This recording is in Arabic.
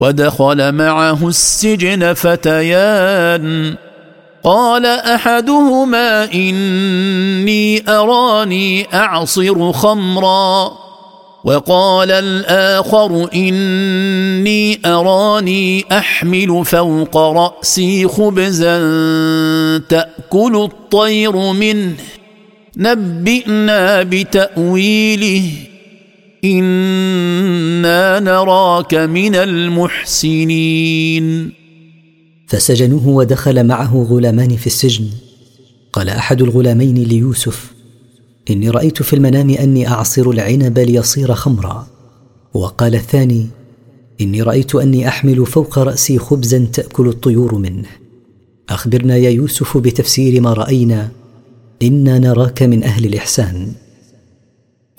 ودخل معه السجن فتيان قال أحدهما إني أراني أعصر خمرا وقال الآخر إني أراني أحمل فوق رأسي خبزا تأكل الطير منه نبئنا بتأويله إنا نراك من المحسنين. فسجنوه ودخل معه غلامان في السجن. قال أحد الغلامين ليوسف إني رأيت في المنام أني أعصر العنب ليصير خمرا، وقال الثاني إني رأيت أني أحمل فوق رأسي خبزا تأكل الطيور منه. أخبرنا يا يوسف بتفسير ما رأينا، إنا نراك من أهل الإحسان.